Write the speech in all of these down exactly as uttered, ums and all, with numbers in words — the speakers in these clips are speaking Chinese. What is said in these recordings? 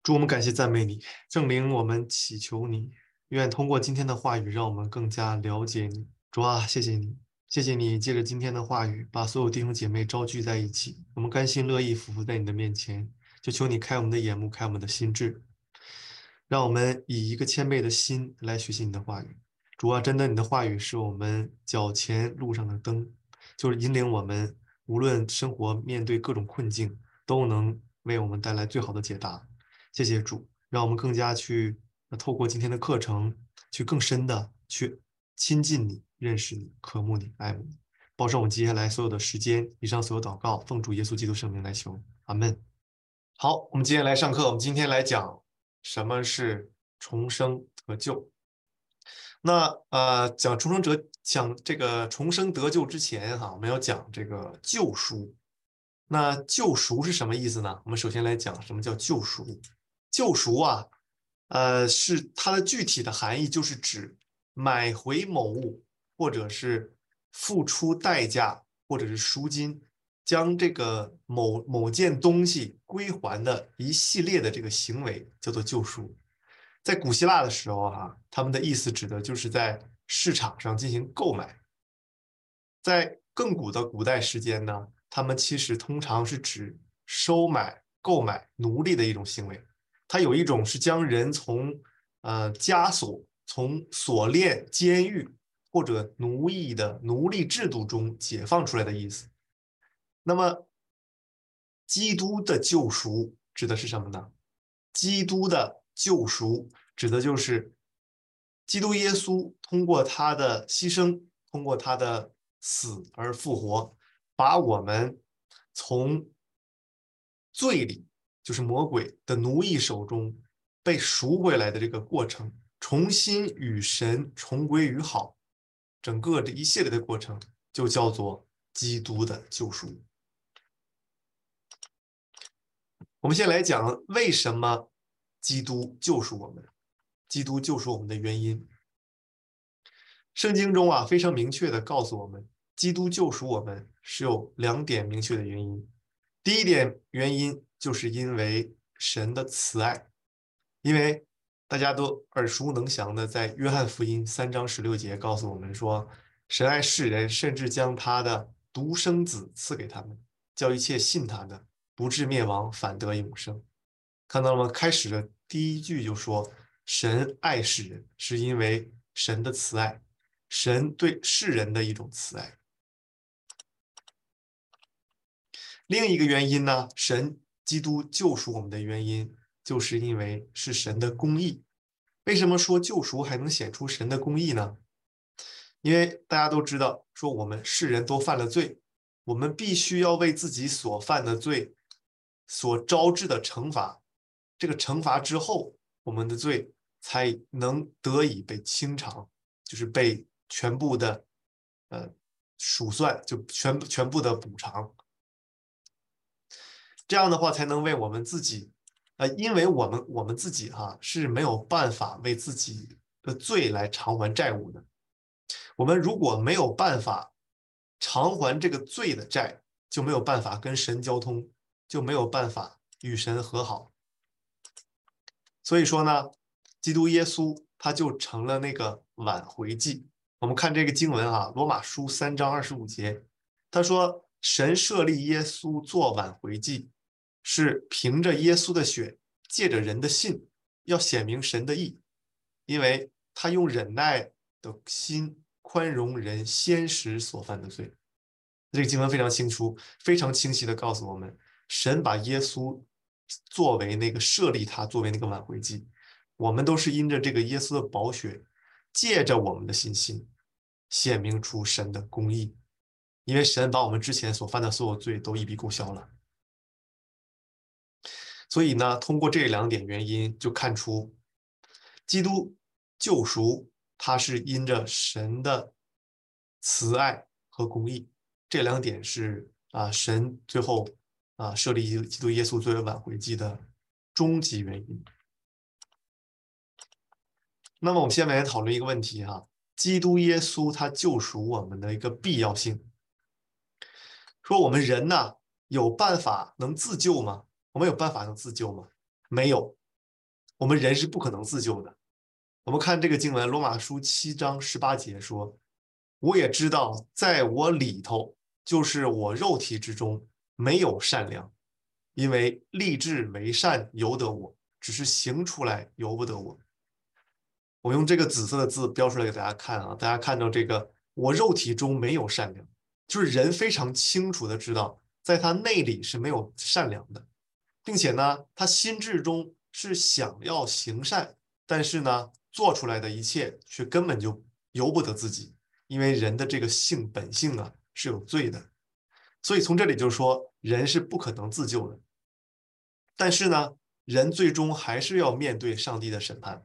主，我们感谢赞美你，圣灵，我们祈求你，愿通过今天的话语，让我们更加了解你。主啊，谢谢你，谢谢你借着今天的话语，把所有弟兄姐妹招聚在一起，我们甘心乐意俯伏在你的面前，就求你开我们的眼目，开我们的心智，让我们以一个谦卑的心来学习你的话语。主啊，真的，你的话语是我们脚前路上的灯，就是引领我们，无论生活面对各种困境，都能为我们带来最好的解答。谢谢主，让我们更加去呃透过今天的课程，去更深的去亲近你、认识你、渴慕你、爱慕你。保守我们接下来所有的时间，以上所有祷告，奉主耶稣基督圣名来求，阿门。好，我们今天来上课，我们今天来讲什么是重生得救。那呃，讲重生得讲这个重生得救之前哈，我们要讲这个救赎。那救赎是什么意思呢？我们首先来讲什么叫救赎。救赎啊，呃，是它的具体的含义就是指买回某物，或者是付出代价，或者是赎金，将这个某某件东西归还的一系列的这个行为叫做救赎。在古希腊的时候哈，他们的意思指的就是在市场上进行购买。在更古的古代时间呢，他们其实通常是指收买、购买奴隶的一种行为。它有一种是将人从呃枷锁、从锁链、监狱或者奴役的奴隶制度中解放出来的意思。那么，基督的救赎指的是什么呢？基督的救赎指的就是基督耶稣通过他的牺牲，通过他的死而复活，把我们从罪里，就是魔鬼的奴役手中被赎回来的这个过程，重新与神重归于好，整个这一系列的过程就叫做基督的救赎。我们先来讲为什么基督救赎我们，基督救赎我们的原因。圣经中啊，非常明确的告诉我们，基督救赎我们是有两点明确的原因。第一点原因就是因为神的慈爱，因为大家都耳熟能详的，在约翰福音三章十六节告诉我们说，神爱世人，甚至将他的独生子赐给他们，叫一切信他的不至灭亡，反得永生。看到了吗？开始的第一句就说，神爱世人，是因为神的慈爱，神对世人的一种慈爱。另一个原因呢，神基督救赎我们的原因，就是因为是神的公义。为什么说救赎还能显出神的公义呢？因为大家都知道，说我们世人都犯了罪，我们必须要为自己所犯的罪所招致的惩罚，这个惩罚之后，我们的罪才能得以被清偿，就是被全部的呃数算，就全全部的补偿。这样的话才能为我们自己，呃，因为我们我们自己哈是没有办法为自己的罪来偿还债务的。我们如果没有办法偿还这个罪的债，就没有办法跟神交通，就没有办法与神和好。所以说呢，基督耶稣他就成了那个挽回祭。我们看这个经文啊，罗马书三章二十五节，他说神设立耶稣做挽回祭，是凭着耶稣的血，借着人的信，要显明神的义，因为他用忍耐的心宽容人先时所犯的罪。这个经文非常清楚，非常清晰的告诉我们，神把耶稣作为那个设立他作为那个挽回祭，我们都是因着这个耶稣的宝血，借着我们的信心，显明出神的公义，因为神把我们之前所犯的所有罪都一笔勾销了。所以呢，通过这两点原因，就看出基督救赎，它是因着神的慈爱和公义，这两点是啊，神最后啊设立基督耶稣作为挽回祭的终极原因。那么我们下面来讨论一个问题哈，基督耶稣他救赎我们的一个必要性。说我们人呢有办法能自救吗？我们有办法能自救吗？没有， 我们人是不可能自救的。我们看这个经文，罗马书七章十八节说：我也知道，在我里头，就是我肉体之中，没有善良，因为立志为善由得我，只是行出来由不得我。我用这个紫色的字标出来给大家看啊，大家看到这个，我肉体中没有善良，就是人非常清楚的知道，在他内里是没有善良的，并且呢，他心智中是想要行善，但是呢，做出来的一切却根本就由不得自己，因为人的这个性本性啊是有罪的，所以从这里就说人是不可能自救的。但是呢，人最终还是要面对上帝的审判。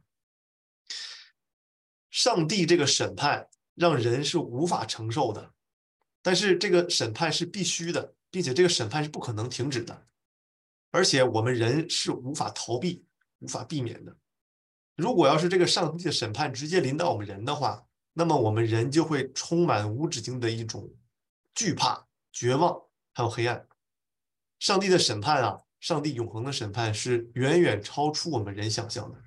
上帝这个审判让人是无法承受的，但是这个审判是必须的，并且这个审判是不可能停止的，而且我们人是无法逃避、无法避免的。如果要是这个上帝的审判直接临到我们人的话，那么我们人就会充满无止境的一种惧怕、绝望，还有黑暗。上帝的审判啊，上帝永恒的审判是远远超出我们人想象的。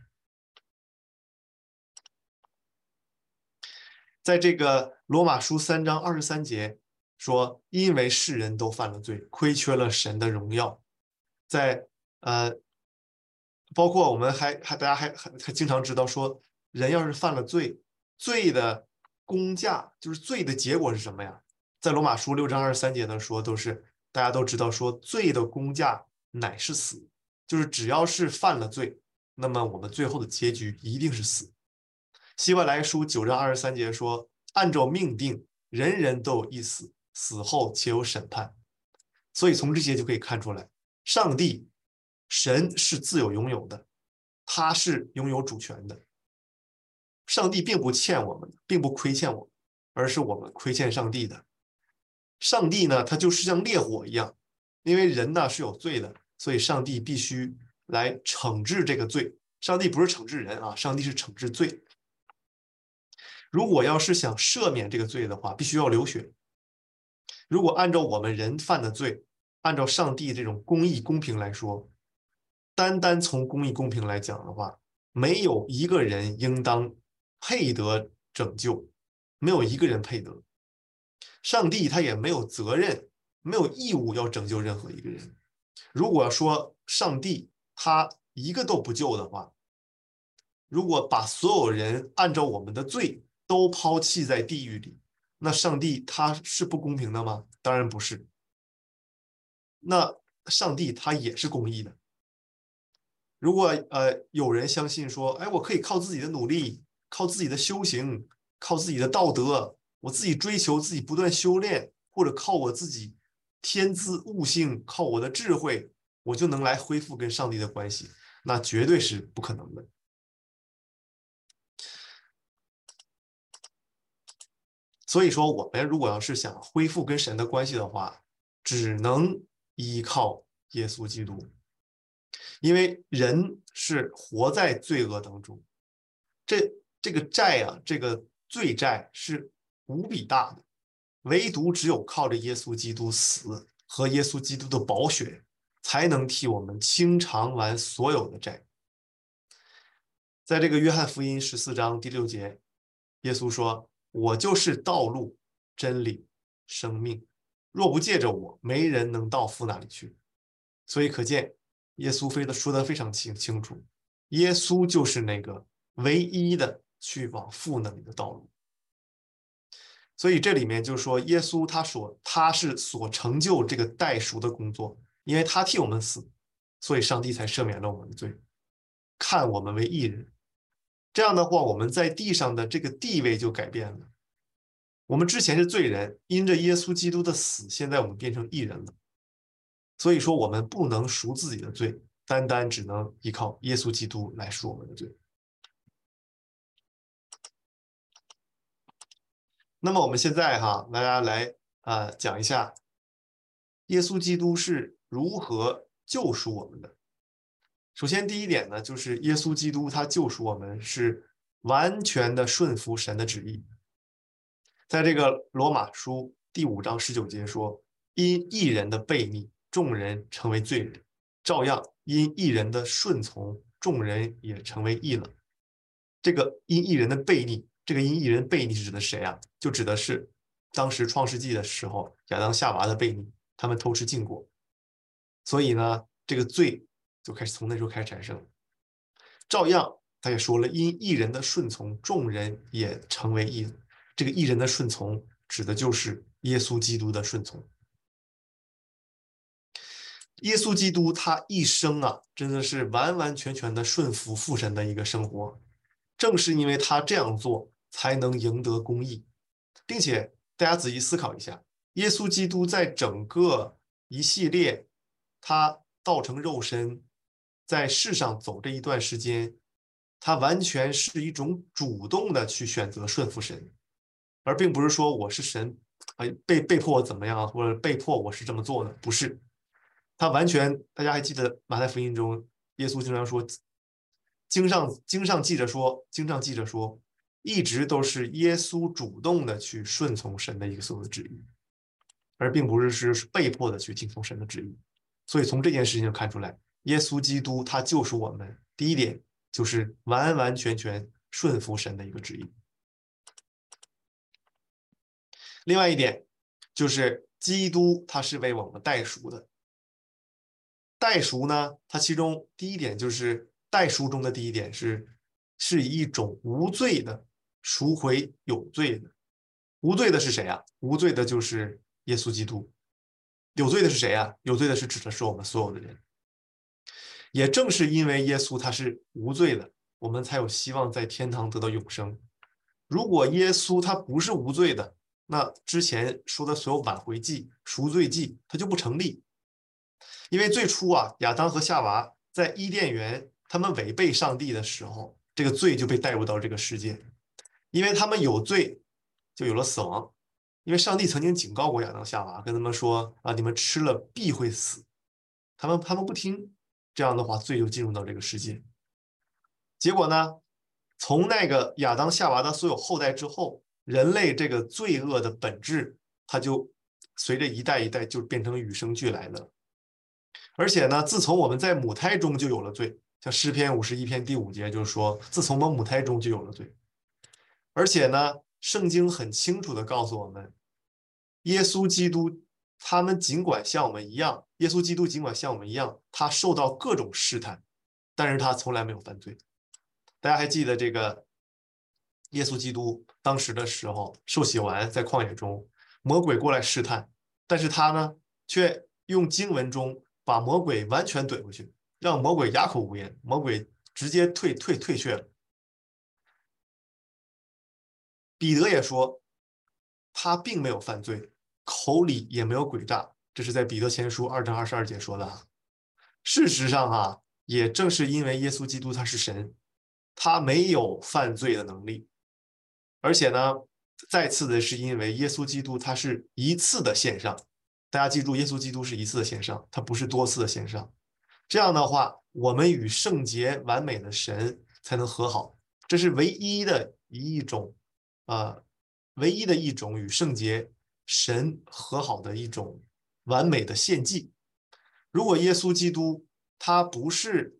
在这个罗马书三章二十三节说，因为世人都犯了罪，亏缺了神的荣耀。在呃，包括我们还还大家还还还经常知道说，人要是犯了罪，罪的工价就是罪的结果是什么呀？在罗马书六章二十三节呢说，都是大家都知道说，罪的工价乃是死，就是只要是犯了罪，那么我们最后的结局一定是死。希伯来书九章二十三节说：“按照命定，人人都有一死，死后且有审判。”所以从这些就可以看出来，上帝、神是自有拥有的，他是拥有主权的。上帝并不欠我们，并不亏欠我们，而是我们亏欠上帝的。上帝呢，他就是像烈火一样，因为人呢是有罪的，所以上帝必须来惩治这个罪。上帝不是惩治人啊，上帝是惩治罪。如果要是想赦免这个罪的话，必须要流血。如果按照我们人犯的罪，按照上帝这种公义公平来说，单单从公义公平来讲的话，没有一个人应当配得拯救，没有一个人配得。上帝他也没有责任，没有义务要拯救任何一个人。如果说上帝他一个都不救的话，如果把所有人按照我们的罪都抛弃在地狱里，那上帝他是不公平的吗？当然不是。那上帝他也是公义的。如果呃有人相信说，哎，我可以靠自己的努力，靠自己的修行，靠自己的道德，我自己追求，自己不断修炼，或者靠我自己天资悟性，靠我的智慧，我就能来恢复跟上帝的关系，那绝对是不可能的。所以说，我们如果要是想恢复跟神的关系的话，只能依靠耶稣基督，因为人是活在罪恶当中，这这个债啊，这个罪债是无比大的，唯独只有靠着耶稣基督死和耶稣基督的宝血，才能替我们清偿完所有的债。在这个约翰福音十四章第六节，耶稣说：“我就是道路、真理、生命，若不借着我，没人能到父那里去。”所以可见，耶稣非的说的非常清清楚，耶稣就是那个唯一的去往父那里的道路。所以这里面就说，耶稣他所他是所成就这个代赎的工作，因为他替我们死，所以上帝才赦免了我们的罪，看我们为义人。这样的话，我们在地上的这个地位就改变了。我们之前是罪人，因着耶稣基督的死，现在我们变成义人了。所以说，我们不能赎自己的罪，单单只能依靠耶稣基督来赎我们的罪。那么我们现在哈，大家来啊、呃、讲一下，耶稣基督是如何救赎我们的。首先，第一点呢，就是耶稣基督他救赎我们是完全的顺服神的旨意。在这个罗马书第五章十九节说：“因一人的悖逆，众人成为罪人；照样因一人的顺从， 众人也成为义了。这个因义人的悖逆，这个因义人悖逆是指的谁啊？就指的是当时创世纪的时候，亚当夏娃的悖逆，他们偷吃禁果，所以呢，这个罪就开始从那时候开始产生。照样，他也说了，因义人的顺从，众人也成为义了。这个义人的顺从，指的就是耶稣基督的顺从。耶稣基督他一生啊，真的是完完全全的顺服父神的一个生活。正是因为他这样做，才能赢得公义，并且大家仔细思考一下，耶稣基督在整个一系列他道成肉身在世上走这一段时间，他完全是一种主动的去选择顺服神，而并不是说我是神，哎，被被迫我怎么样，或者被迫我是这么做的，不是。他完全，大家还记得马太福音中，耶稣经常说，经上经上记着说，经上记着说，一直都是耶稣主动的去顺从神的一个所有的旨意，而并不是是被迫的去听从神的旨意。所以从这件事情就看出来，耶稣基督他救赎我们，第一点就是完完全全顺服神的一个旨意。另外一点就是基督他是为我们代赎的。代赎呢，它其中第一点就是代赎中的第一点是是以一种无罪的赎回有罪的。无罪的是谁啊？无罪的就是耶稣基督。有罪的是谁啊？有罪的是指的是我们所有的人。也正是因为耶稣他是无罪的，我们才有希望在天堂得到永生。如果耶稣他不是无罪的，那之前说的所有挽回祭、赎罪祭，它就不成立。因为最初啊，亚当和夏娃在伊甸园，他们违背上帝的时候，这个罪就被带入到这个世界。因为他们有罪，就有了死亡。因为上帝曾经警告过亚当夏娃，跟他们说啊，你们吃了必会死。他们他们不听，这样的话，罪就进入到这个世界。结果呢，从那个亚当夏娃的所有后代之后，人类这个罪恶的本质，它就随着一代一代就变成与生俱来的。而且呢，自从我们在母胎中就有了罪，像诗篇五十一篇第五节就是说，自从我们母胎中就有了罪。而且呢，圣经很清楚的告诉我们，耶稣基督他们尽管像我们一样，耶稣基督尽管像我们一样，他受到各种试探，但是他从来没有犯罪。大家还记得这个耶稣基督当时的时候受洗完在旷野中，魔鬼过来试探，但是他呢却用经文中把魔鬼完全怼回去，让魔鬼哑口无言，魔鬼直接退退退却了。彼得也说，他并没有犯罪，口里也没有诡诈，这是在彼得前书二章二十二节说的。事实上啊，也正是因为耶稣基督他是神，他没有犯罪的能力，而且呢，再次的是因为耶稣基督他是一次的献上。大家记住，耶稣基督是一次的献上，他不是多次的献上。这样的话，我们与圣洁完美的神才能和好，这是唯一的一种，呃，唯一的一种与圣洁神和好的一种完美的献祭。如果耶稣基督他不是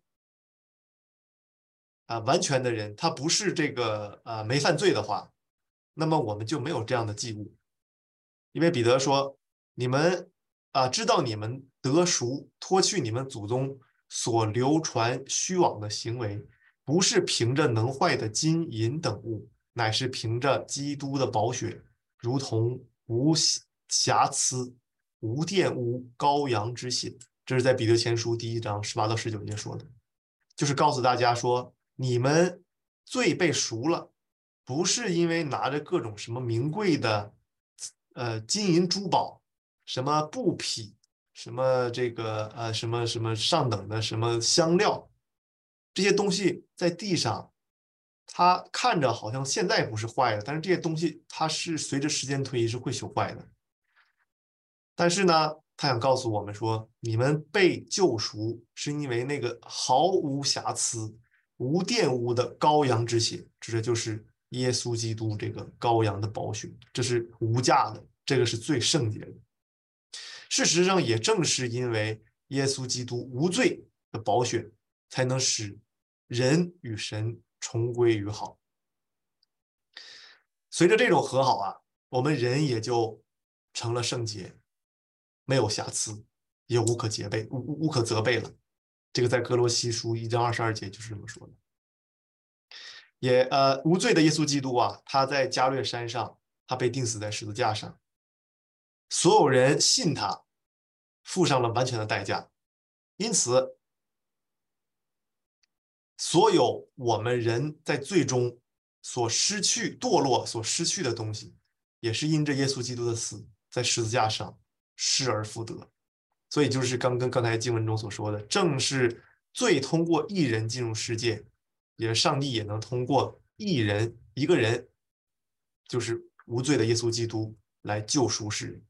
啊、呃、完全的人，他不是这个啊、呃、没犯罪的话，那么我们就没有这样的祭物。因为彼得说：“你们啊、呃，知道你们得赎，脱去你们祖宗所流传虚妄的行为，不是凭着能坏的金银等物，乃是凭着基督的宝血，如同无瑕疵、无玷污羔羊之血。”这是在彼得前书第一章十八到十九节说的，就是告诉大家说，你们罪被赎了，不是因为拿着各种什么名贵的呃金银珠宝，什么布匹，什么这个呃什么什么上等的什么香料，这些东西在地上，它看着好像现在不是坏的，但是这些东西它是随着时间推移是会朽坏的。但是呢，他想告诉我们说，你们被救赎是因为那个毫无瑕疵、无玷污的羔羊之血，这就是耶稣基督这个羔羊的宝血，这是无价的，这个是最圣洁的。事实上，也正是因为耶稣基督无罪的宝血，才能使人与神重归于好。随着这种和好啊，我们人也就成了圣洁，没有瑕疵，也无可责备，无无可责备了。这个在哥罗西书一章二十二节就是这么说的。也呃，无罪的耶稣基督啊，他在加略山上，他被钉死在十字架上，所有人信他，付上了完全的代价，因此，所有我们人在最终所失去、堕落所失去的东西，也是因着耶稣基督的死，在十字架上失而复得。所以就是刚跟刚才经文中所说的，正是罪通过一人进入世界，也是上帝也能通过一人一个人，就是无罪的耶稣基督来救赎世人。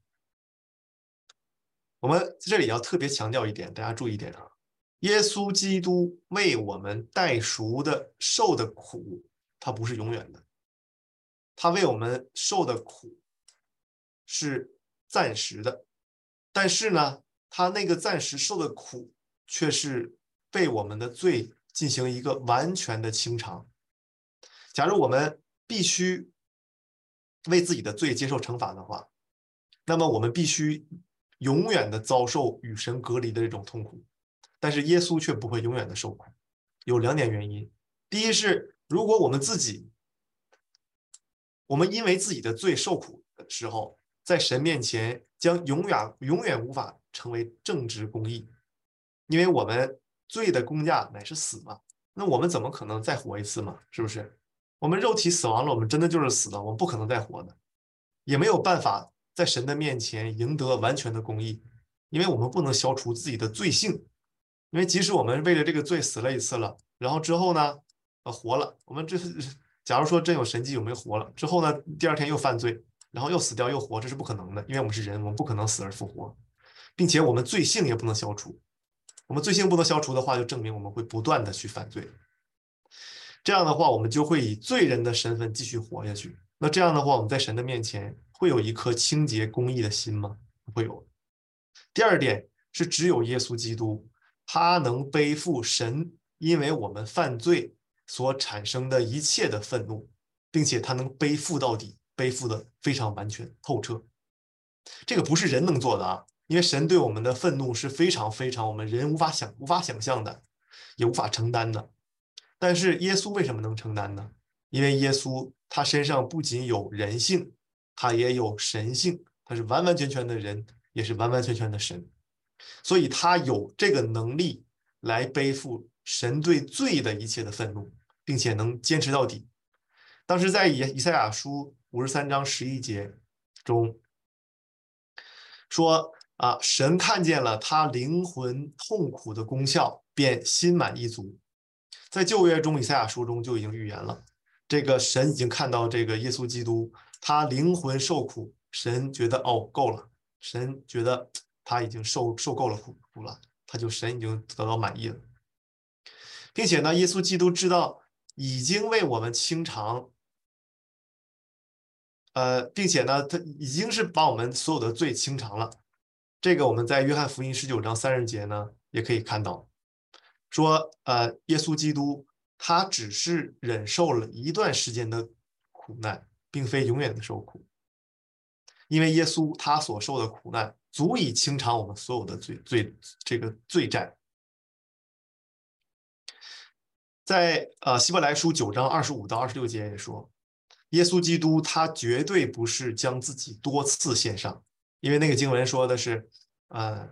我们这里要特别强调一点，大家注意一点啊，耶稣基督为我们代赎的受的苦，它不是永远的，他为我们受的苦是暂时的，但是呢，他那个暂时受的苦，却是被我们的罪进行一个完全的清偿。假如我们必须为自己的罪接受惩罚的话，那么我们必须永远的遭受与神隔离的这种痛苦。但是耶稣却不会永远的受苦，有两点原因。第一是，如果我们自己，我们因为自己的罪受苦的时候，在神面前将永远永远无法成为正直公义，因为我们罪的工价乃是死嘛，那我们怎么可能再活一次嘛？是不是？我们肉体死亡了，我们真的就是死了，我们不可能再活的，也没有办法在神的面前赢得完全的公义，因为我们不能消除自己的罪性。因为即使我们为了这个罪死了一次了，然后之后呢，呃，活了，我们这假如说真有神迹，我们活了之后呢，第二天又犯罪，然后又死掉又活，这是不可能的，因为我们是人，我们不可能死而复活，并且我们罪性也不能消除。我们罪性不能消除的话，就证明我们会不断的去犯罪。这样的话，我们就会以罪人的身份继续活下去。那这样的话，我们在神的面前会有一颗清洁公义的心吗？不会有。第二点是，只有耶稣基督，他能背负神因为我们犯罪所产生的一切的愤怒，并且他能背负到底，背负的非常完全透彻。这个不是人能做的啊，因为神对我们的愤怒是非常非常我们人无法想无法想象的，也无法承担的。但是耶稣为什么能承担呢？因为耶稣他身上不仅有人性，他也有神性，他是完完全全的人，也是完完全全的神，所以他有这个能力来背负神对罪的一切的愤怒，并且能坚持到底。当时在以以赛亚书五十三章十一节中说啊，神看见了他灵魂痛苦的功效，便心满意足。在旧约中，以赛亚书中就已经预言了，这个神已经看到这个耶稣基督他灵魂受苦，神觉得哦够了，神觉得他已经受受够了苦苦了，他就神已经得到满意了，并且呢，耶稣基督知道已经为我们清偿，呃，并且呢，他已经是把我们所有的罪清偿了。这个我们在约翰福音十九章三十节呢也可以看到。说，呃，耶稣基督他只是忍受了一段时间的苦难，并非永远的受苦，因为耶稣他所受的苦难足以清偿我们所有的罪罪这个罪债。在呃希伯来书九章二十五到二十六节也说，耶稣基督他绝对不是将自己多次献上，因为那个经文说的是，呃。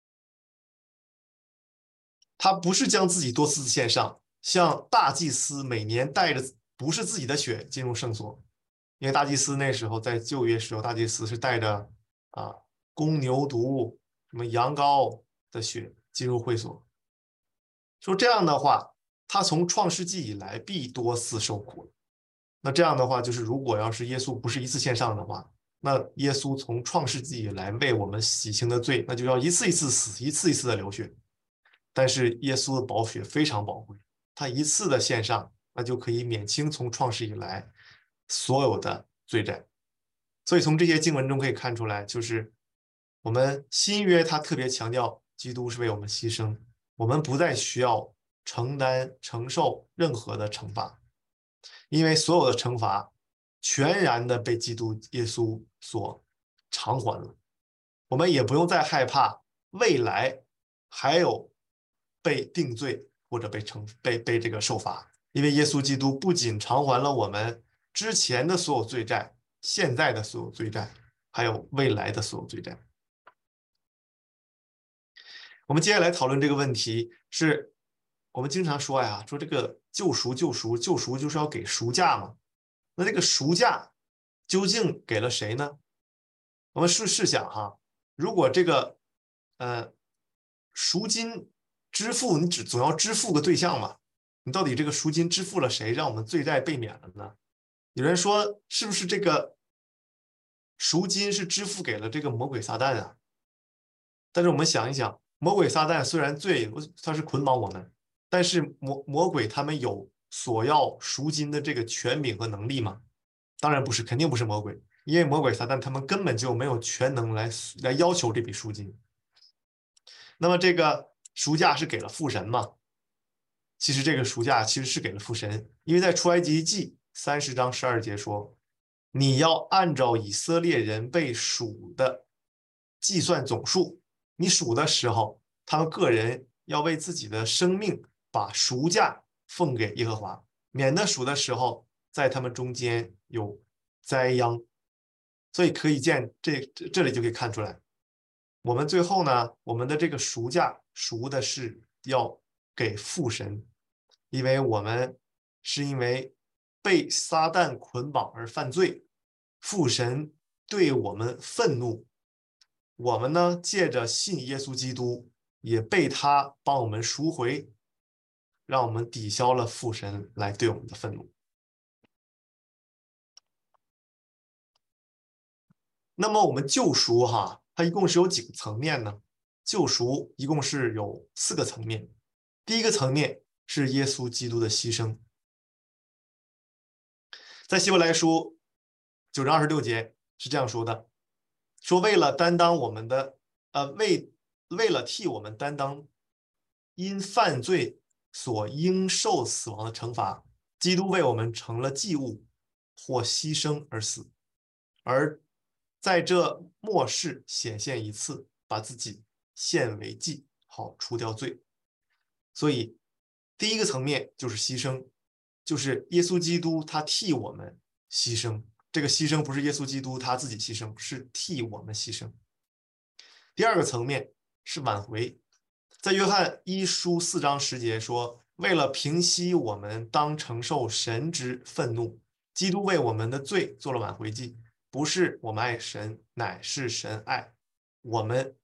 他不是将自己多次献上，像大祭司每年带着不是自己的血进入圣所，因为大祭司那时候在旧约时候，大祭司是带着啊公牛犊、什么羊羔的血进入会所。说这样的话，他从创世纪以来必多次受苦。那这样的话，就是如果要是耶稣不是一次献上的话，那耶稣从创世纪以来为我们洗清的罪，那就要一次一次死，一次一次的流血。但是耶稣的宝血非常宝贵，他一次的献上，那就可以免清从创世以来所有的罪债。所以从这些经文中可以看出来，就是我们新约他特别强调基督是为我们牺牲，我们不再需要承担承受任何的惩罚，因为所有的惩罚全然的被基督耶稣所偿还了。我们也不用再害怕未来还有被定罪或者被惩被被这个受罚，因为耶稣基督不仅偿还了我们之前的所有罪债，现在的所有罪债，还有未来的所有罪债。我们接下来讨论这个问题是，我们经常说呀，说这个救赎、救赎、救赎就是要给赎价嘛。那这个赎价究竟给了谁呢？我们试试想哈，如果这个呃赎金支付，你只总要支付个对象嘛，你到底这个赎金支付了谁，让我们罪债被免了呢？有人说，是不是这个赎金是支付给了这个魔鬼撒旦啊？但是我们想一想，魔鬼撒旦虽然罪他是捆绑我们，但是魔魔鬼他们有索要赎金的这个权柄和能力吗？当然不是，肯定不是魔鬼，因为魔鬼撒旦他们根本就没有权能来来要求这笔赎金。那么这个赎价是给了父神吗？其实这个赎价其实是给了父神，因为在出埃及记三十章十二节说，你要按照以色列人被赎的计算总数，你数的时候，他们个人要为自己的生命把赎价奉给耶和华，免得数的时候在他们中间有灾殃。所以可以见这这里就可以看出来，我们最后呢，我们的这个赎价赎的是要给父神，因为我们是因为被撒旦捆绑而犯罪，父神对我们愤怒，我们呢借着信耶稣基督，也被他帮我们赎回，让我们抵消了父神来对我们的愤怒。那么我们救赎哈，它一共是有几个层面呢？救赎一共是有四个层面。第一个层面是耶稣基督的牺牲，在希伯来书九章二十六节是这样说的：说为了担当我们的呃为为了替我们担当因犯罪所应受死亡的惩罚，基督为我们成了祭物，或牺牲而死，而在这末世显现一次，把自己献为祭，好除掉罪。所以第一个层面就是牺牲，就是耶稣基督他替我们牺牲。这个牺牲不是耶稣基督他自己牺牲，是替我们牺牲。第二个层面是挽回，在约翰一书四章十节说，为了平息我们当承受神之愤怒，基督为我们的罪做了挽回祭，不是我们爱神，乃是神爱我们，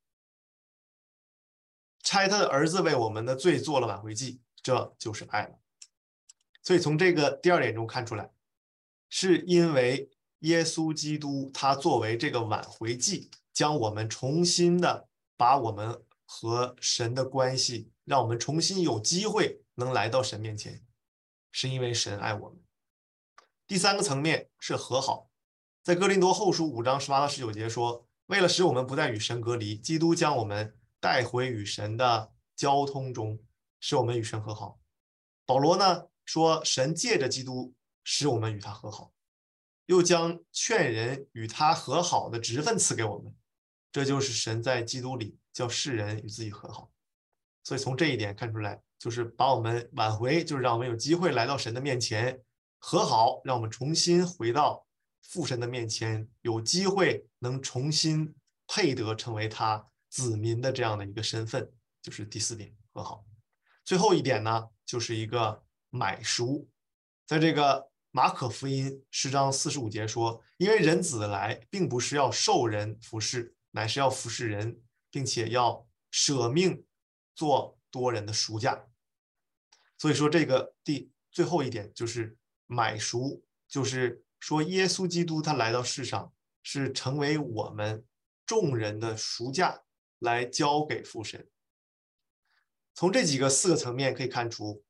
差他的儿子为我们的罪做了挽回祭，这就是爱了。所以从这个第二点中看出来，是因为耶稣基督他作为这个挽回祭，将我们重新的把我们和神的关系，让我们重新有机会能来到神面前，是因为神爱我们。第三个层面是和好，在哥林多后书五章十八到十九节说，为了使我们不再与神隔离，基督将我们带回与神的交通中，使我们与神和好。保罗呢说，神借着基督使我们与他和好，又将劝人与他和好的职分赐给我们，这就是神在基督里叫世人与自己和好。所以从这一点看出来，就是把我们挽回，就是让我们有机会来到神的面前和好，让我们重新回到父神的面前，有机会能重新配得成为他子民的这样的一个身份，就是第四点和好。最后一点呢，就是一个买赎，在这个马可福音十章四十五节说，因为人子来并不是要受人服侍，乃是要服侍人，并且要舍命做多人的赎价。所以说这个第最后一点就是买赎，就是说耶稣基督他来到世上是成为我们众人的赎价，来交给父神。从这几个四个层面可以看出，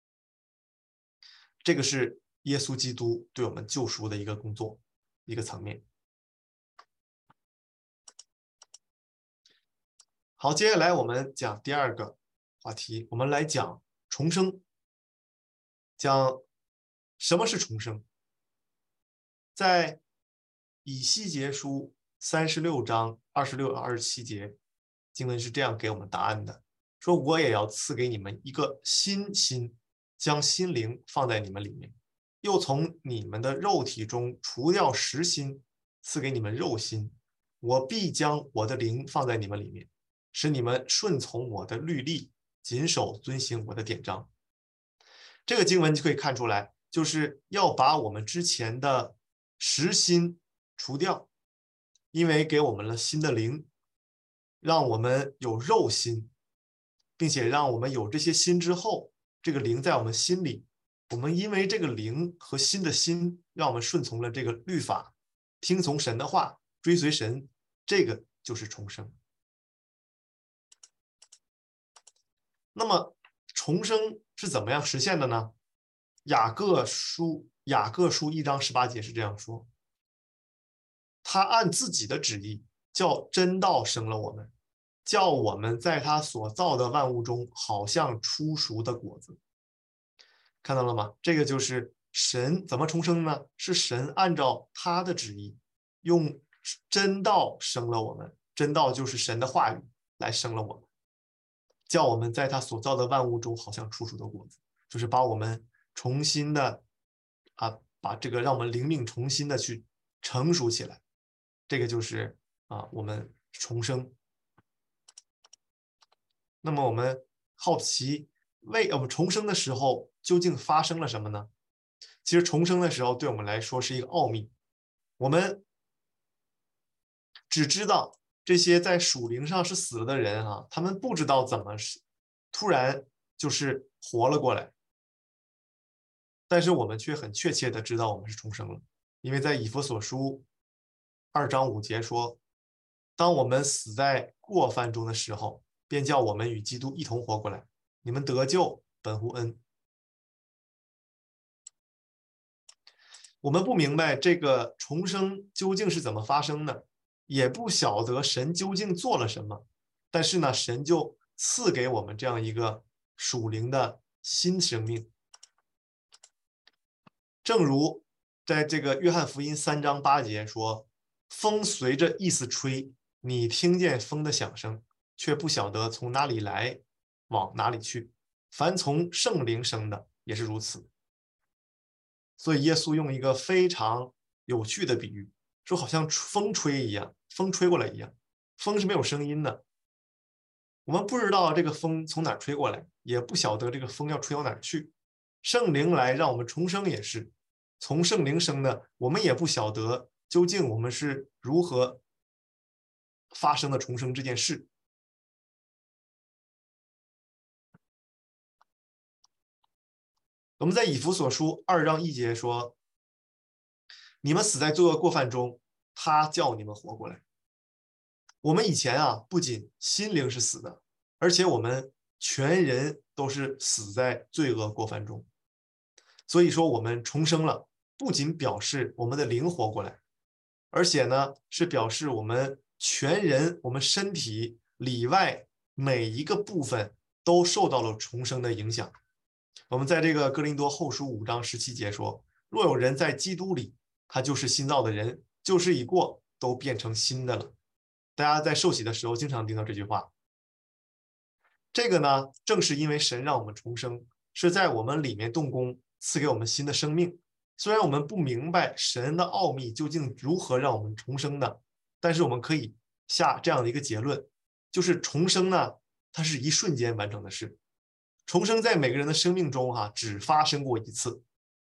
这个是耶稣基督对我们救赎的一个工作，一个层面。好，接下来我们讲第二个话题，我们来讲重生，讲什么是重生。在以西结书三十六章二十六到二十七节，经文是这样给我们答案的：说我也要赐给你们一个新心，将心灵放在你们里面，又从你们的肉体中除掉实心，赐给你们肉心。我必将我的灵放在你们里面，使你们顺从我的律例，谨守遵行我的典章。这个经文就可以看出来，就是要把我们之前的实心除掉，因为给我们了新的灵，让我们有肉心，并且让我们有这些心之后，这个灵在我们心里，我们因为这个灵和新的心，让我们顺从了这个律法，听从神的话，追随神，这个就是重生。那么重生是怎么样实现的呢？雅各书雅各书一章十八节是这样说：他按自己的旨意，叫真道生了我们，叫我们在他所造的万物中，好像初熟的果子。看到了吗？这个就是神怎么重生呢？是神按照他的旨意，用真道生了我们。真道就是神的话语来生了我们，叫我们在他所造的万物中，好像初熟的果子，就是把我们重新的啊，把这个让我们灵命重新的去成熟起来。这个就是啊，我们重生。那么我们好奇，为我们重生的时候究竟发生了什么呢？其实重生的时候对我们来说是一个奥秘，我们只知道这些在属灵上是死了的人啊，他们不知道怎么突然就是活了过来，但是我们却很确切的知道我们是重生了，因为在以弗所书二章五节说，当我们死在过犯中的时候，便叫我们与基督一同活过来。你们得救本乎恩。我们不明白这个重生究竟是怎么发生的，也不晓得神究竟做了什么，但是呢，神就赐给我们这样一个属灵的新生命。正如在这个约翰福音三章八节说，风随着意思吹，你听见风的响声，却不晓得从哪里来，往哪里去。凡从圣灵生的也是如此。所以耶稣用一个非常有趣的比喻，说好像风吹一样，风吹过来一样，风是没有声音的，我们不知道这个风从哪吹过来，也不晓得这个风要吹到哪儿去。圣灵来让我们重生也是，从圣灵生的，我们也不晓得究竟我们是如何发生的重生这件事。我们在以弗所书二章一节说，你们死在罪恶过犯中，他叫你们活过来。我们以前啊，不仅心灵是死的，而且我们全人都是死在罪恶过犯中。所以说我们重生了，不仅表示我们的灵活过来，而且呢是表示我们全人，我们身体里外每一个部分都受到了重生的影响。我们在这个哥林多后书五章十七节说，若有人在基督里，他就是新造的人，旧事已过，都变成新的了。大家在受洗的时候经常听到这句话。这个呢，正是因为神让我们重生，是在我们里面动工，赐给我们新的生命。虽然我们不明白神的奥秘究竟如何让我们重生的，但是我们可以下这样的一个结论，就是重生呢，它是一瞬间完成的事。重生在每个人的生命中哈、啊，只发生过一次。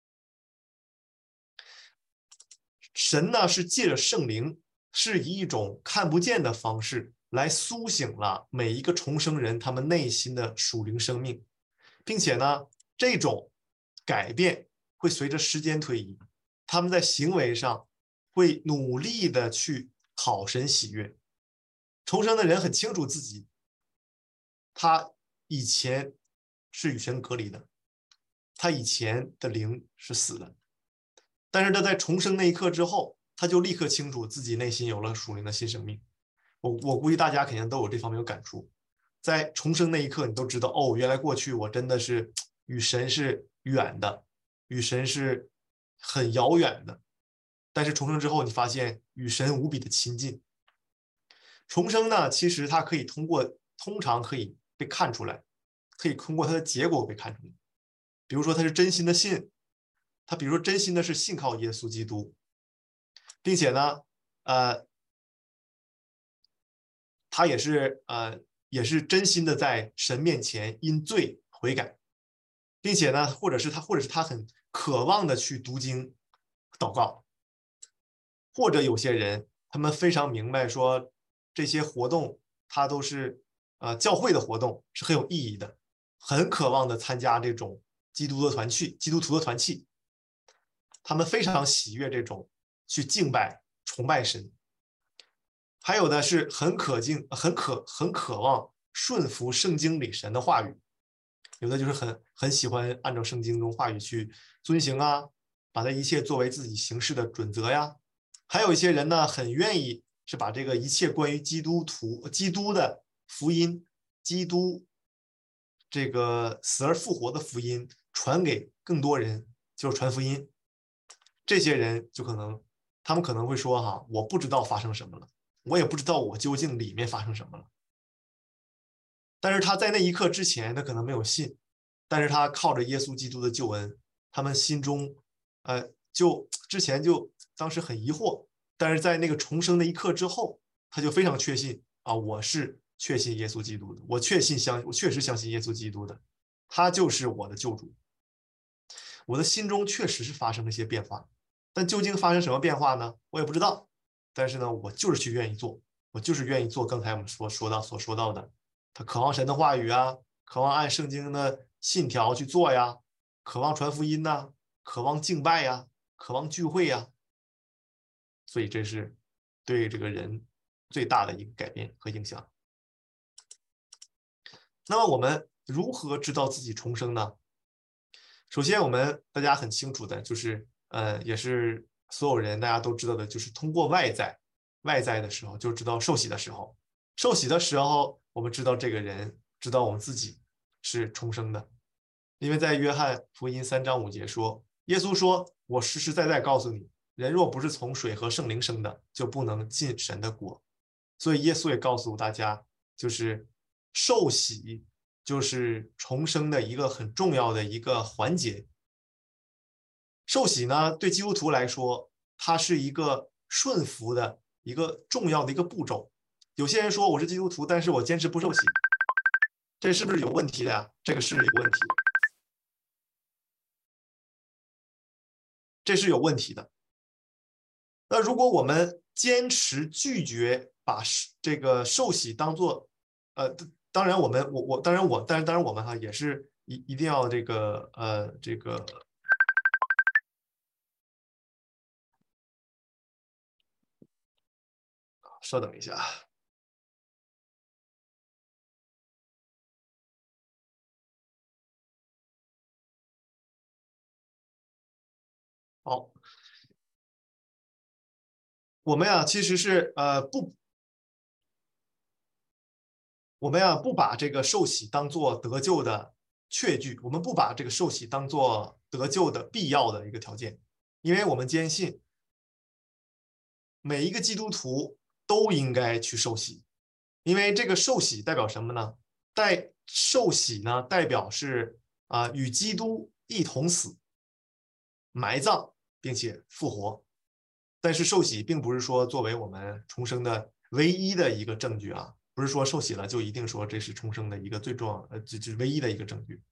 神呢是借着圣灵，是以一种看不见的方式来苏醒了每一个重生人他们内心的属灵生命，并且呢，这种改变会随着时间推移，他们在行为上会努力的去讨神喜悦。重生的人很清楚自己，他以前是与神隔离的，他以前的灵是死的，但是他在重生那一刻之后，他就立刻清楚自己内心有了属灵的新生命。我我估计大家肯定都有这方面有感触。 在重生那一刻，你都知道哦，原来过去我真的是与神是远的，与神是很遥远的。但是重生之后，你发现与神无比的亲近。重生呢，其实它可以通过，通常可以被看出来，可以通过它的结果被看出来。比如说他是真心的信，他比如说真心的是信靠耶稣基督，并且呢，呃，他也是呃也是真心的在神面前因罪悔改，并且呢，或者是他或者是他很渴望的去读经、祷告，或者有些人他们非常明白说这些活动他都是呃教会的活动是很有意义的，很渴望的参加这种基督的团契、基督徒的团契，他们非常喜悦这种去敬拜、崇拜神。还有的是很可敬、很渴、很渴望顺服圣经里神的话语，有的就是很很喜欢按照圣经中话语去遵行啊，把这一切作为自己行事的准则呀。还有一些人呢，很愿意是把这个一切关于基督徒、基督的福音、基督这个死而复活的福音传给更多人，就是传福音。这些人就可能，他们可能会说哈，我不知道发生什么了，我也不知道我究竟里面发生什么了。但是他在那一刻之前，他可能没有信，但是他靠着耶稣基督的救恩，他们心中，呃，就之前就当时很疑惑，但是在那个重生的一刻之后，他就非常确信啊，我是确信耶稣基督的，我确信相，我确实相信耶稣基督的，他就是我的救主。我的心中确实是发生了一些变化，但究竟发生什么变化呢？我也不知道。但是呢，我就是去愿意做，我就是愿意做刚才我们所说到所说到的，他渴望神的话语啊，渴望按圣经的信条去做呀，渴望传福音呐，渴望敬拜呀，渴望聚会呀。所以这是对这个人最大的一个改变和影响。那么我们如何知道自己重生呢？首先，我们大家很清楚的就是，呃，也是所有人大家都知道的，就是通过外在，外在的时候就知道受洗的时候，受洗的时候，我们知道这个人，知道我们自己是重生的，因为在约翰福音三章五节说，耶稣说：“我实实在在告诉你，人若不是从水和圣灵生的，就不能进神的国。”所以耶稣也告诉大家，就是受洗。就是重生的一个很重要的一个环节。受洗呢，对基督徒来说，它是一个顺服的一个重要的一个步骤。有些人说我是基督徒，但是我坚持不受洗，这是不是有问题的呀？这个是有问题，这是有问题的。那如果我们坚持拒绝把这个受洗当做，呃，当然我们我我当然我当然当然我们哈也是一一定要这个呃这个稍等一下。好，我们呀其实是呃不，我们呀不把这个受洗当做得救的确据，我们不把这个受洗当做得救的必要的一个条件，因为我们坚信每一个基督徒都应该去受洗，因为这个受洗代表什么呢？代受洗呢代表是啊、呃、与基督一同死、埋葬并且复活。但是受洗并不是说作为我们重生的唯一的一个证据啊，不是说受洗了就一定说这是重生的一个最重要呃，这是唯一的一个证据。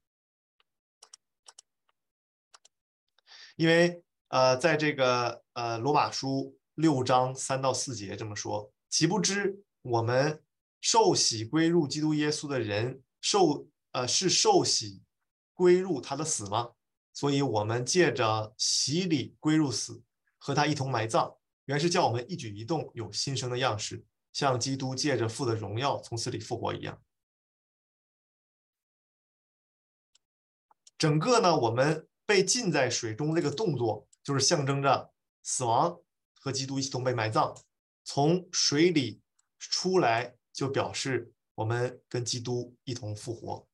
因为呃，在这个呃罗马书六章三到四节这么说，岂不知我们受洗归入基督耶稣的人受呃是受洗归入他的死吗？所以我们借着洗礼归入死，和他一同埋葬，原是叫我们一举一动有新生的样式，像基督借着父的荣耀从死里复活一样。整个呢，我们被浸在水中这个动作，就是象征着死亡和基督一同被埋葬。从水里出来，就表示我们跟基督一同复活。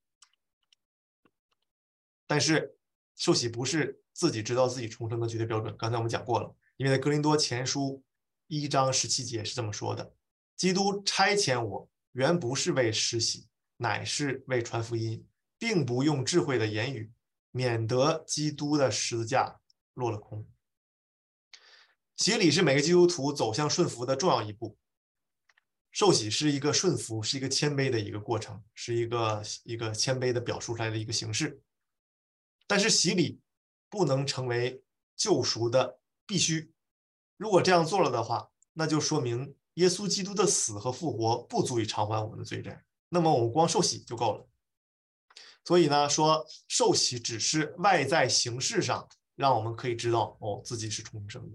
但是受洗不是自己知道自己重生的绝对标准，刚才我们讲过了，因为在哥林多前书一章十七节是这么说的：基督差遣我，原不是为施洗，乃是为传福音，并不用智慧的言语，免得基督的十字架落了空。洗礼是每个基督徒走向顺服的重要一步。受洗是一个顺服，是一个谦卑的一个过程，是一个一个谦卑的表述出来的一个形式。但是洗礼不能成为救赎的必须。如果这样做了的话，那就说明耶稣基督的死和复活不足以偿还我们的罪债，那么我们光受洗就够了。所以呢，说受洗只是外在形式上让我们可以知道哦自己是重生的。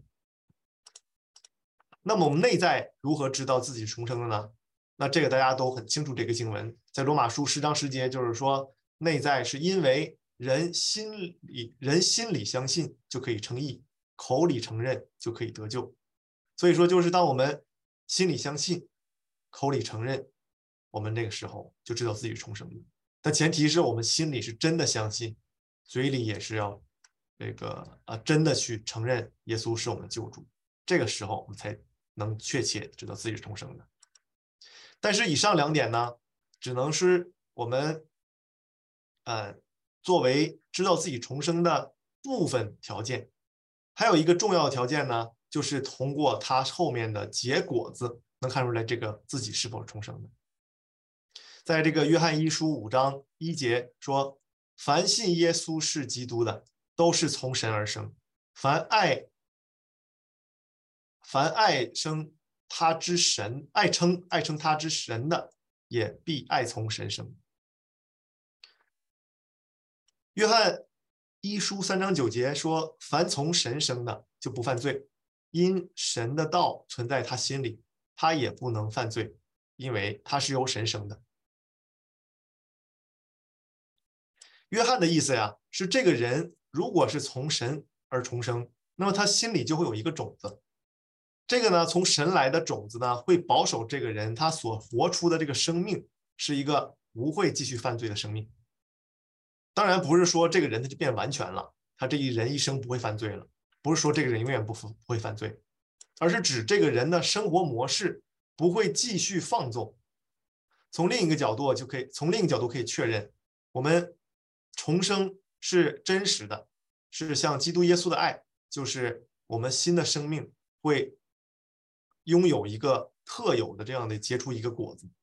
那么我们内在如何知道自己重生的呢？那这个大家都很清楚，这个经文在罗马书十章十节就是说，内在是因为人心里人心里相信就可以称义，口里承认就可以得救。所以说，就是当我们心里相信，口里承认，我们那个时候就知道自己是重生的。但前提是我们心里是真的相信，嘴里也是要这个啊真的去承认耶稣是我们的救主。这个时候我们才能确切知道自己是重生的。但是以上两点呢，只能是我们呃作为知道自己重生的部分条件。还有一个重要的条件呢，就是通过它后面的结果子能看出来这个自己是否是重生的。在这个约翰一书五章一节说，凡信耶稣是基督的，都是从神而生，凡爱凡爱生他之神，爱称爱称他之神的，也必爱从神生。约翰一书三章九节说，凡从神生的就不犯罪，因神的道存在他心里，他也不能犯罪，因为他是由神生的。约翰的意思呀，是这个人如果是从神而重生，那么他心里就会有一个种子。这个呢，从神来的种子呢，会保守这个人他所活出的这个生命是一个不会继续犯罪的生命。当然不是说这个人他就变完全了，他这一人一生不会犯罪了，不是说这个人永远不不会犯罪，而是指这个人的生活模式不会继续放纵。从另一个角度就可以，从另一个角度可以确认，我们重生是真实的，是像基督耶稣的爱，就是我们新的生命会拥有一个特有的这样的结出一个果子。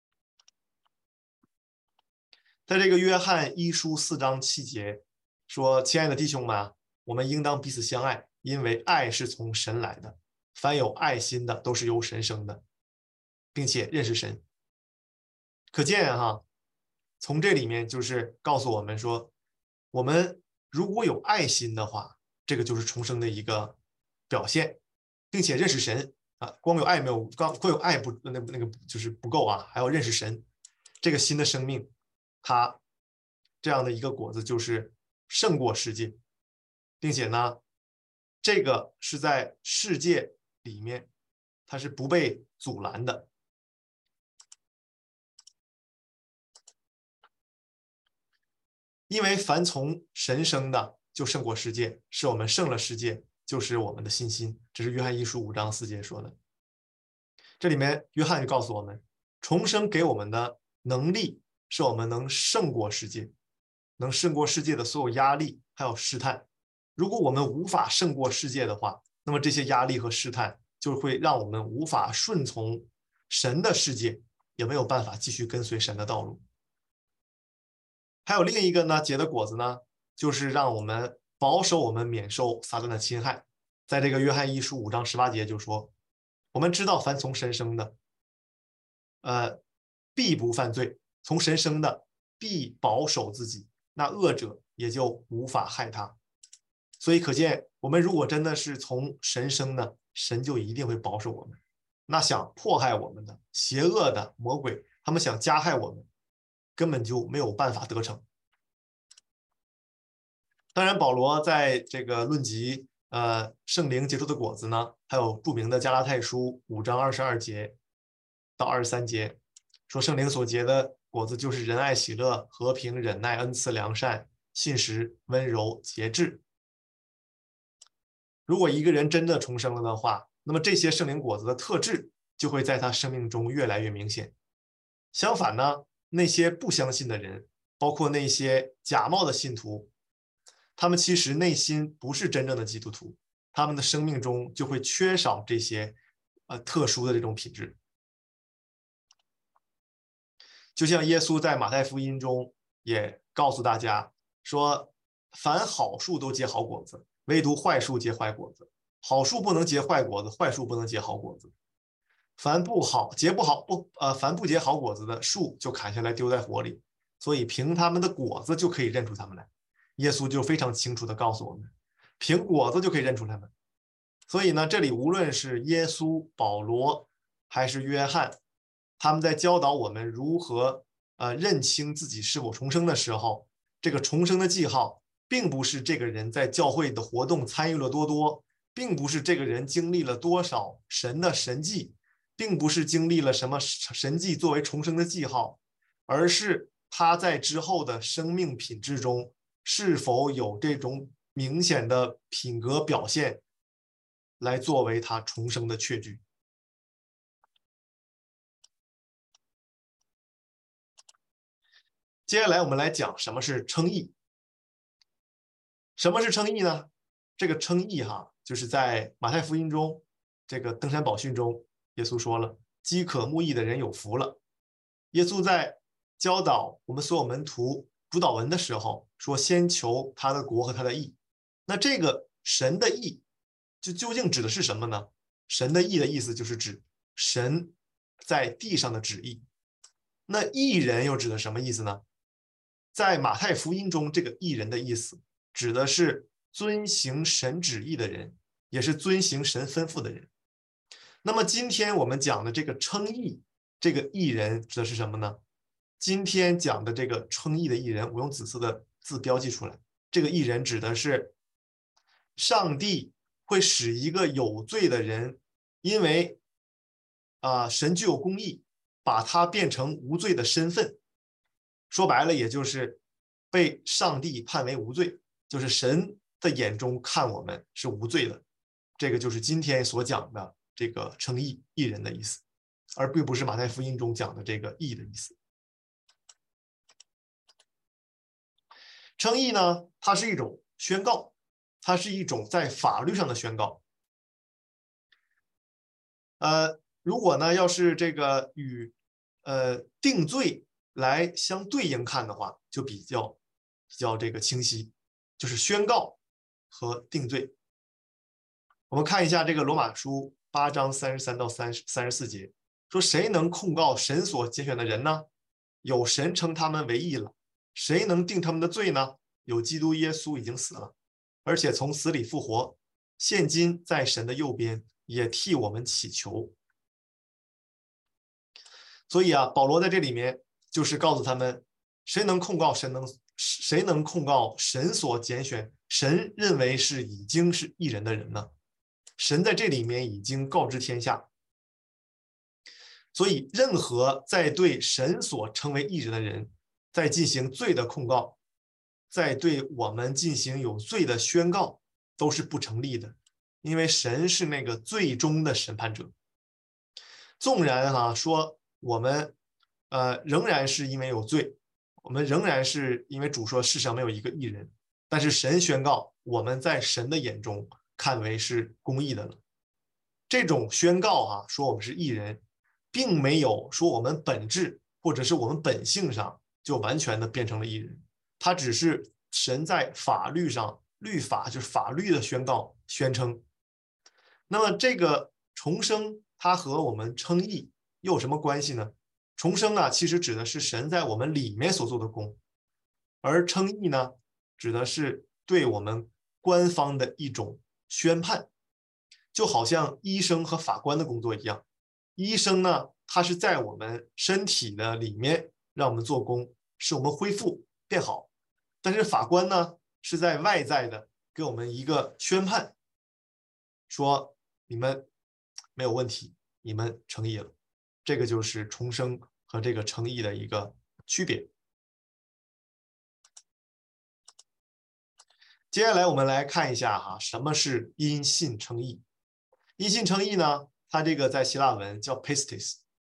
在这个约翰一书四章七节说：“亲爱的弟兄们啊，我们应当彼此相爱，因为爱是从神来的。凡有爱心的，都是由神生的，并且认识神。”可见哈，从这里面就是告诉我们说，我们如果有爱心的话，这个就是重生的一个表现，并且认识神啊，光有爱没有，光光有爱不那那个就是不够啊，还要认识神。这个新的生命，它这样的一个果子就是胜过世界，并且呢，这个是在世界里面，它是不被阻拦的。因为凡从神生的，就胜过世界，是我们胜了世界，就是我们的信心。这是约翰一书五章四节说的。这里面约翰就告诉我们，重生给我们的能力，是我们能胜过世界，能胜过世界的所有压力还有试探。如果我们无法胜过世界的话，那么这些压力和试探就会让我们无法顺从神的世界，也没有办法继续跟随神的道路。还有另一个呢，结的果子呢，就是让我们保守我们免受撒旦的侵害。在这个约翰一书五章十八节就说，我们知道凡从神生的，呃，必不犯罪；从神生的，必保守自己，那恶者也就无法害他。所以可见，我们如果真的是从神生的，神就一定会保守我们。那想迫害我们的邪恶的魔鬼，他们想加害我们，根本就没有办法得逞。当然，保罗在这个论及呃圣灵结出的果子呢，还有著名的加拉太书五章二十二节到二十三节， 说圣灵所结的果子就是仁爱、喜乐、和平、忍耐、恩慈、良善、信实、温柔、节制。如果一个人真的重生了的话，那么这些圣灵果子的特质就会在他生命中越来越明显。相反呢，那些不相信的人，包括那些假冒的信徒，他们其实内心不是真正的基督徒，他们的生命中就会缺少这些呃特殊的这种品质。就像耶稣在马太福音中也告诉大家说，凡好树都结好果子，唯独坏树结坏果子。好树不能结坏果子，坏树不能结好果子。凡不好结不好不呃，凡不结好果子的树就砍下来丢在火里。所以凭他们的果子就可以认出他们来。耶稣就非常清楚地告诉我们，凭果子就可以认出他们。所以呢，这里无论是耶稣、保罗还是约翰，他们在教导我们如何呃认清自己是否重生的时候，这个重生的记号，并不是这个人在教会的活动参与了多多，并不是这个人经历了多少神的神迹，并不是经历了什么神迹作为重生的记号，而是他在之后的生命品质中是否有这种明显的品格表现，来作为他重生的确据。接下来我们来讲什么是称义。什么是称义呢？这个称义哈，就是在马太福音中，这个登山宝训中，耶稣说了，饥渴慕义的人有福了。耶稣在教导我们所有门徒主祷文的时候说，先求他的国和他的义。那这个神的义就究竟指的是什么呢？神的义的意思就是指神在地上的旨意。那义人又指的什么意思呢？在马太福音中，这个义人的意思指的是遵行神旨意的人，也是遵行神吩咐的人。那么今天我们讲的这个称义，这个义人指的是什么呢？今天讲的这个称义的义人，我用紫色的字标记出来，这个义人指的是上帝会使一个有罪的人，因为啊、呃、神具有公义，把他变成无罪的身份。说白了，也就是被上帝判为无罪，就是神的眼中看我们是无罪的。这个就是今天所讲的这个称义义人的意思，而并不是马太福音中讲的这个义的意思。称义呢，它是一种宣告，它是一种在法律上的宣告。呃，如果呢，要是这个与呃定罪来相对应看的话，就比较比较这个清晰，就是宣告和定罪。我们看一下这个罗马书八章三十三到三十三十四节，说谁能控告神所拣选的人呢？有神称他们为义了。谁能定他们的罪呢？有基督耶稣已经死了，而且从死里复活，现今在神的右边，也替我们祈求。所以啊，保罗在这里面就是告诉他们，谁能控告神能谁能控告神所拣选，神认为是已经是义人的人呢？神在这里面已经告知天下，所以任何在对神所称为义人的人，在进行罪的控告，在对我们进行有罪的宣告，都是不成立的，因为神是那个最终的审判者。纵然哈、啊、说我们呃仍然是因为有罪，我们仍然是因为主说世上没有一个义人，但是神宣告我们在神的眼中看为是公义的了。这种宣告哈、啊，说我们是义人，并没有说我们本质或者是我们本性上就完全的变成了义人，它只是神在法律上律法就是法律的宣告宣称。那么这个重生它和我们称义又有什么关系呢？重生啊，其实指的是神在我们里面所做的功，而称义呢，指的是对我们官方的一种宣判，就好像医生和法官的工作一样。医生呢，他是在我们身体的里面让我们做工，使我们恢复变好；但是法官呢，是在外在的给我们一个宣判，说你们没有问题，你们称义了。这个就是重生和这个称义的一个区别。接下来我们来看一下哈，什么是因信称义？因信称义呢，它这个在希腊文叫 pistis。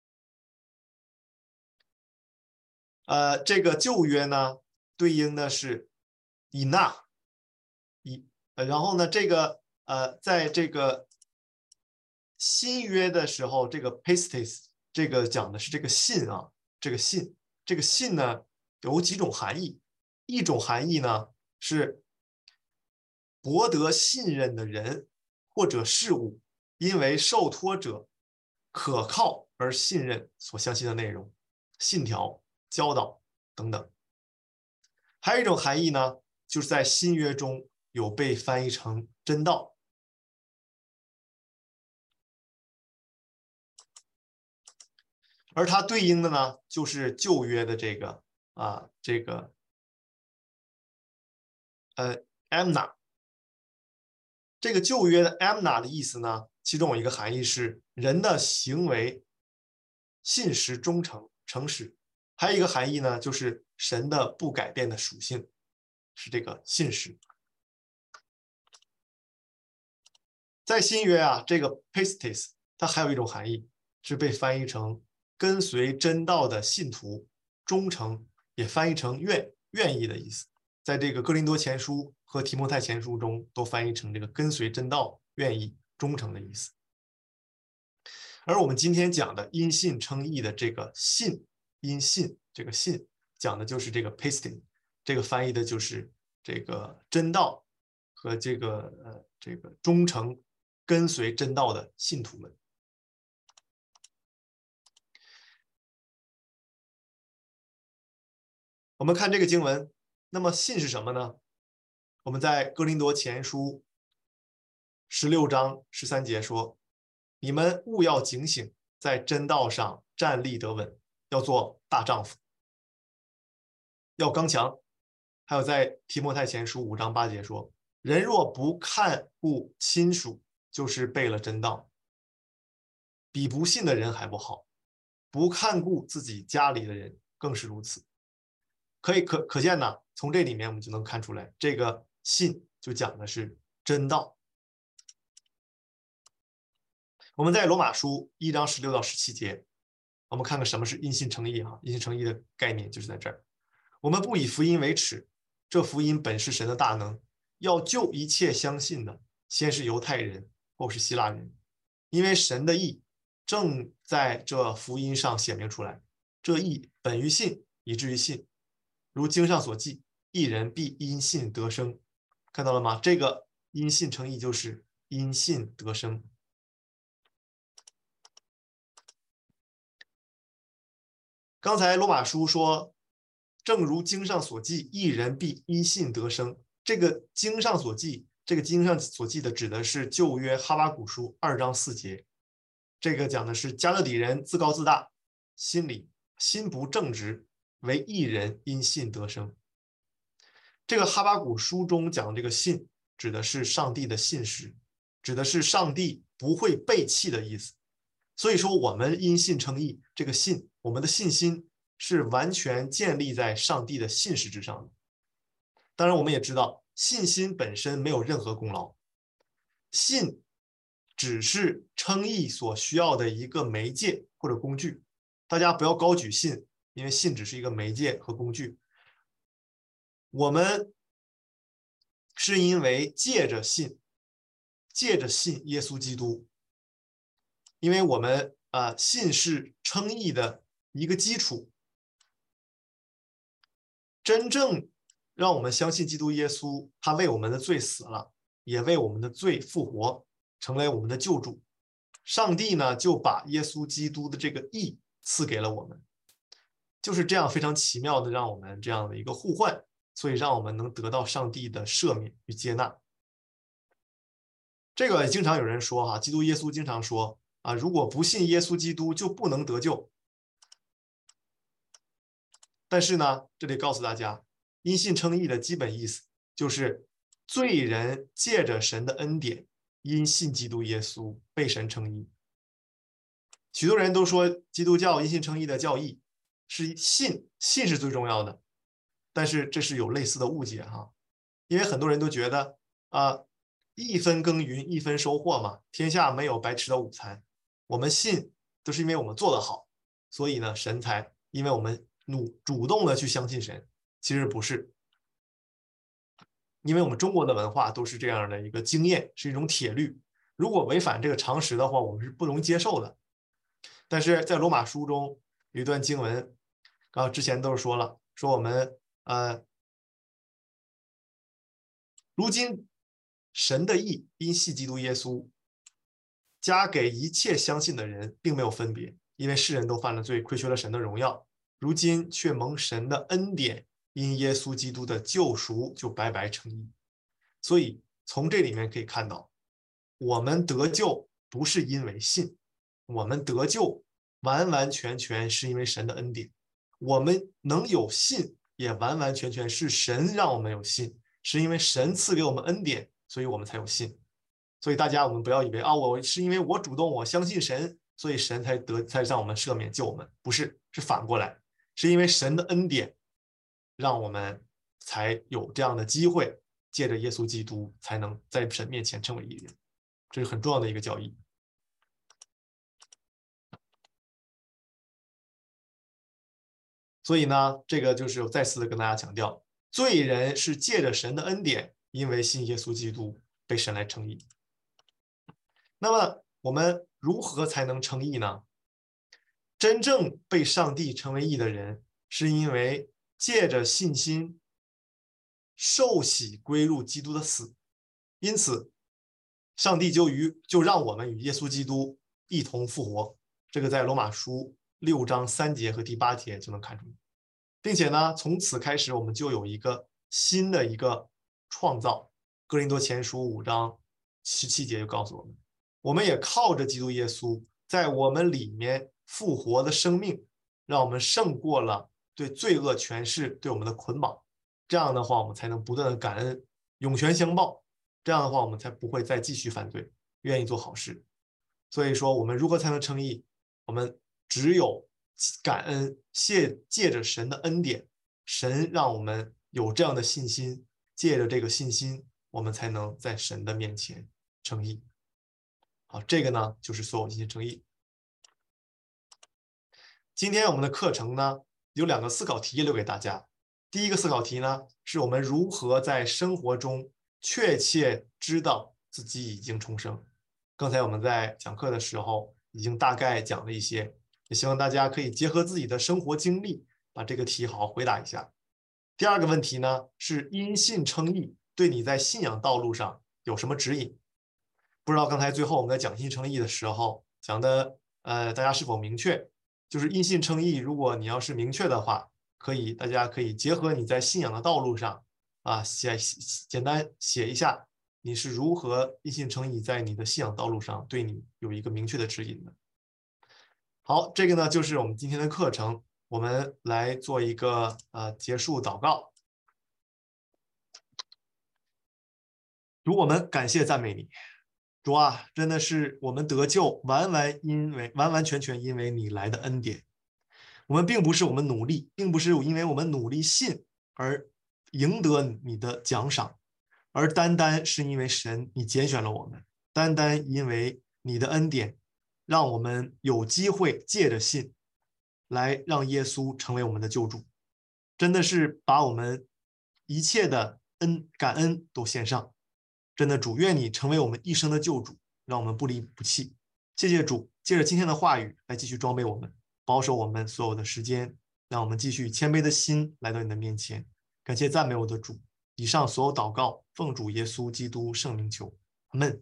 呃，这个旧约呢，对应的是以纳，以，呃然后呢，这个呃，在这个新约的时候，这个 pistis 这个讲的是这个信啊，这个信，这个信呢有几种含义，一种含义呢是博得信任的人或者事物，因为受托者可靠而信任所相信的内容、信条、教导等等。还有一种含义呢，就是在新约中有被翻译成真道。而它对应的呢，就是旧约的这个啊，这个呃 amna。这个旧约的 amna 的意思呢，其中有一个含义是人的行为信实、忠诚、诚实；还有一个含义呢，就是神的不改变的属性，是这个信实。在新约啊，这个 pistis 它还有一种含义，是被翻译成跟随真道的信徒、忠诚，也翻译成愿愿意的意思。在这个哥林多前书和提摩太前书中，都翻译成这个跟随真道、愿意、忠诚的意思。而我们今天讲的因信称义的这个信，因信这个信，讲的就是这个 pistis， 这个翻译的就是这个真道和这个呃这个忠诚跟随真道的信徒们。我们看这个经文，那么信是什么呢？我们在哥林多前书十六章十三节说：“你们务要警醒，在真道上站立得稳，要做大丈夫，要刚强。”还有在提摩太前书五章八节说：“人若不看顾亲属，就是背了真道，比不信的人还不好。不看顾自己家里的人更是如此。”可以可可见呢，从这里面我们就能看出来，这个信就讲的是真道。我们在罗马书一章十六到十七节，我们看看什么是因信称义哈。因信称义的概念就是在这儿。我们不以福音为耻，这福音本是神的大能，要救一切相信的，先是犹太人，后是希腊人，因为神的义正在这福音上显明出来。这义本于信，以至于信。如经上所记，义人必因信得生。看到了吗？这个因信称义就是因信得生。刚才罗马书说，正如经上所记，义人必因信得生。这个经上所记，这个经上所记的指的是旧约哈巴谷书二章四节。这个讲的是加勒底人自高自大，心里心不正直，为义人因信得生。这个哈巴谷书中讲这个信，指的是上帝的信实，指的是上帝不会背弃的意思。所以说，我们因信称义，这个信，我们的信心是完全建立在上帝的信实之上的。当然，我们也知道，信心本身没有任何功劳，信只是称义所需要的一个媒介或者工具。大家不要高举信，因为信只是一个媒介和工具。我们是因为借着信，借着信耶稣基督，因为我们啊、呃、信是称义的一个基础。真正让我们相信基督耶稣，他为我们的罪死了，也为我们的罪复活，成为我们的救主。上帝呢，就把耶稣基督的这个义赐给了我们，就是这样非常奇妙的让我们这样的一个互换，所以让我们能得到上帝的赦免与接纳。这个经常有人说哈，基督耶稣经常说啊，如果不信耶稣基督就不能得救。但是呢，这里告诉大家，因信称义的基本意思就是罪人借着神的恩典，因信基督耶稣被神称义。许多人都说基督教因信称义的教义是信，信是最重要的。但是这是有类似的误解哈，因为很多人都觉得啊、呃，一分耕耘一分收获嘛，天下没有白吃的午餐。我们信都是因为我们做得好，所以呢，神才因为我们努主动的去相信神，其实不是。因为我们中国的文化都是这样的一个经验，是一种铁律。如果违反这个常识的话，我们是不容易接受的。但是在罗马书中有一段经文，啊，之前都是说了，说我们呃，如今神的义因信基督耶稣，加给一切相信的人，并没有分别，因为世人都犯了罪，亏缺了神的荣耀，如今却蒙神的恩典，因耶稣基督的救赎，就白白称义。所以从这里面可以看到，我们得救不是因为信，我们得救完完全全是因为神的恩典。我们能有信，也完完全全是神让我们有信，是因为神赐给我们恩典，所以我们才有信。所以大家我们不要以为啊，我是因为我主动我相信神，所以神才得才让我们赦免救我们，不是，是反过来，是因为神的恩典让我们才有这样的机会，借着耶稣基督才能在神面前成为义人，这是很重要的一个教义。所以呢，这个就是再次的跟大家强调，罪人是借着神的恩典，因为信耶稣基督被神来称义。那么我们如何才能称义呢？真正被上帝称为义的人，是因为借着信心受洗归入基督的死，因此上帝就与就让我们与耶稣基督一同复活。这个在罗马书六章三节和第八节就能看出，并且呢，从此开始我们就有一个新的一个创造。哥林多前书五章十七节就告诉我们，我们也靠着基督耶稣在我们里面复活的生命，让我们胜过了对罪恶权势对我们的捆绑。这样的话，我们才能不断的感恩，涌泉相报。这样的话，我们才不会再继续犯罪，愿意做好事。所以说，我们如何才能称义？我们只有感恩，借借着神的恩典，神让我们有这样的信心，借着这个信心，我们才能在神的面前称义。好，这个呢就是所有信心称义。今天我们的课程呢有两个思考题留给大家。第一个思考题呢，是我们如何在生活中确切知道自己已经重生。刚才我们在讲课的时候已经大概讲了一些，也希望大家可以结合自己的生活经历，把这个题好好回答一下。第二个问题呢，是因信称义对你在信仰道路上有什么指引？不知道刚才最后我们在讲信称义的时候讲的，呃，大家是否明确？就是因信称义，如果你要是明确的话，可以，大家可以结合你在信仰的道路上啊，写简单写一下你是如何因信称义，在你的信仰道路上对你有一个明确的指引的。好，这个呢就是我们今天的课程，我们来做一个呃结束祷告。主，我们感谢赞美你，主啊，真的是我们得救完完因为完完全全因为你来的恩典。我们并不是我们努力，并不是因为我们努力信而赢得你的奖赏，而单单是因为神你拣选了我们，单单因为你的恩典，让我们有机会借着信来让耶稣成为我们的救主。真的是把我们一切的恩感恩都献上。真的主，愿你成为我们一生的救主，让我们不离不弃。谢谢主，借着今天的话语来继续装备我们，保守我们所有的时间，让我们继续谦卑的心来到你的面前。感谢赞美我的主。以上所有祷告，奉主耶稣基督圣名求，阿们。